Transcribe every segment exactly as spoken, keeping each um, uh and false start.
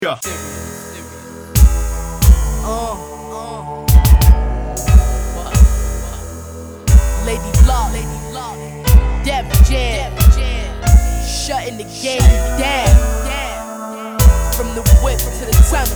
Yeah. Uh, uh. Lady Block, Lady Block, Def Jam, shutting the game down. From the whip to the tunnel.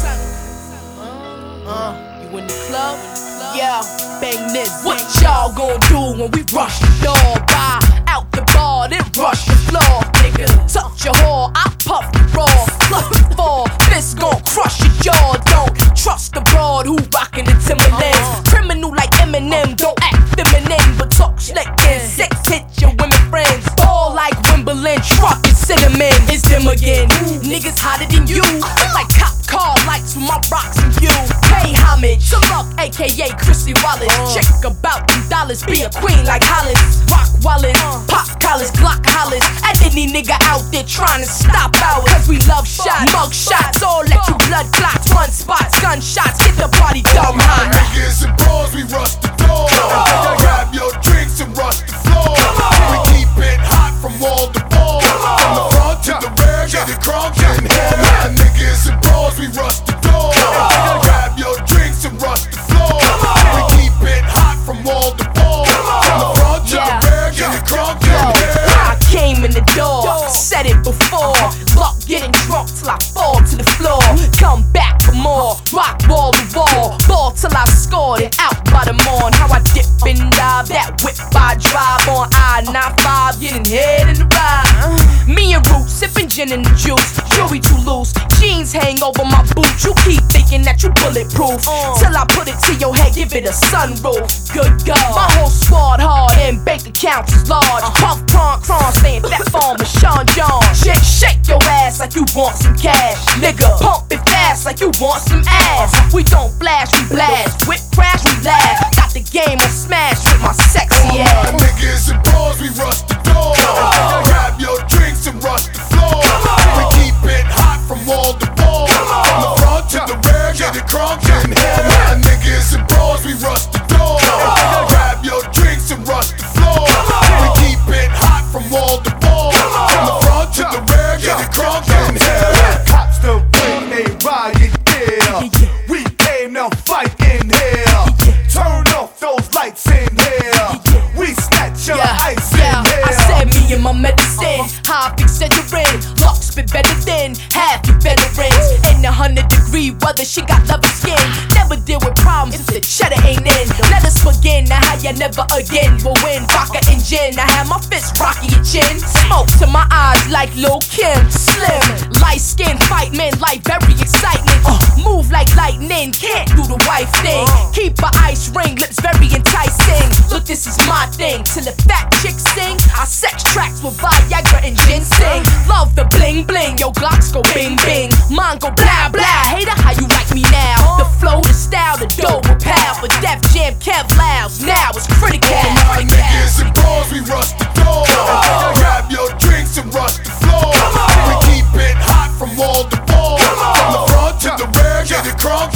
Uh, you in the club? Yeah, bang this. What y'all gon' do when we rush the door? Buy out the bar, then rush the floor. Nigga, touch your whore, I puff the raw. Fluff the fall, this gon' crush your jaw. Don't trust the broad who rockin' the Timberlands. Criminal like Eminem, don't act feminine, but talk slick and sex hit your women friends. Ball like Wimbledon, truck and cinnamon. It's them again. Niggas hotter than you, like cop car lights with my rocks and view. Pay homage to Luck, aka Chrissy Wallace. Check about them dollars, be a queen like Hollis. Rock Wallace, pop collars, Glock hollers. At any nigga out there trying to stop ours. Cause we love shots, mug shots, all let you blood clots, run spots, gunshots, get the party dumb hot. Niggas and bros, we rush the door. Grab your drinks and rush the floor. We keep it hot from wall to wall. From the front to the rear, get it crunk in here. My niggas and bros, we rush the door. Grab your drinks and rush the floor. We keep it hot from wall to wall. From the front to the rear, get it crunk in here. I came in the door, said it before. Buck getting drunk till I fall to the floor. Come back for more, rock wall to wall. Ball till I scored it out by the morn. How I dip and dive, that whip I drive on I ninety-five, getting head in the ride. Me and Root sipping gin and the juice. Joey too loose, jeans hang over my boots. You keep thinking that you bulletproof till I put it to your head, give it a sunroof. Good God, my whole squad hard and bank accounts is large. Puff, pronk, cron, staying fat farm with Sean John. Shit, shake your ass like you want some cash. Nigga, pump it fast like you want some ass. We don't flash, we blast. Whip crash, we laugh. Got the game on smash with my sexy ass. My niggas and bros, we rush the door. Grab your drinks and rush the floor. We keep it hot from wall to wall. From the front to the rear, get it crunk in here. My niggas and bros, we rush the door. Grab your drinks and rush the floor. We keep it hot from wall to wall. From the front to the rear, get it crunk in here. Cops don't bring a riot here. We came now fight in here. Turn off those lights in here. We snatch your Yeah, ice yeah, in here. I said me and my medicine. High Excedrin, Lux been better than half your veterans. In a hundred degree weather, she got lovely skin. Never deal with problems if the cheddar ain't in. Let us begin, now how ya never again will win. Vodka and gin, I have my fist rocking your chin. Smoke to my eyes like Lil' Kim. Slim, light skin, fight men like very excitement. Uh, move like lightning, can't do the wife thing. Keep a ice ring, lips very enticing. Look, this is my thing. Till the fat chicks sing, I sex tracks with Viagra and ginseng. Love the bling bling, yo Glocks go bing bing. Mine go blah blah. Hater, how you like me now? The flow, the style, the dough will pound. For Def Jam, Kev Louds, now it's critical. My niggas and bros, we rush the door. Grab your drinks and rush the floor. We keep it hot from wall to wall. From the front to the rear, get it crunk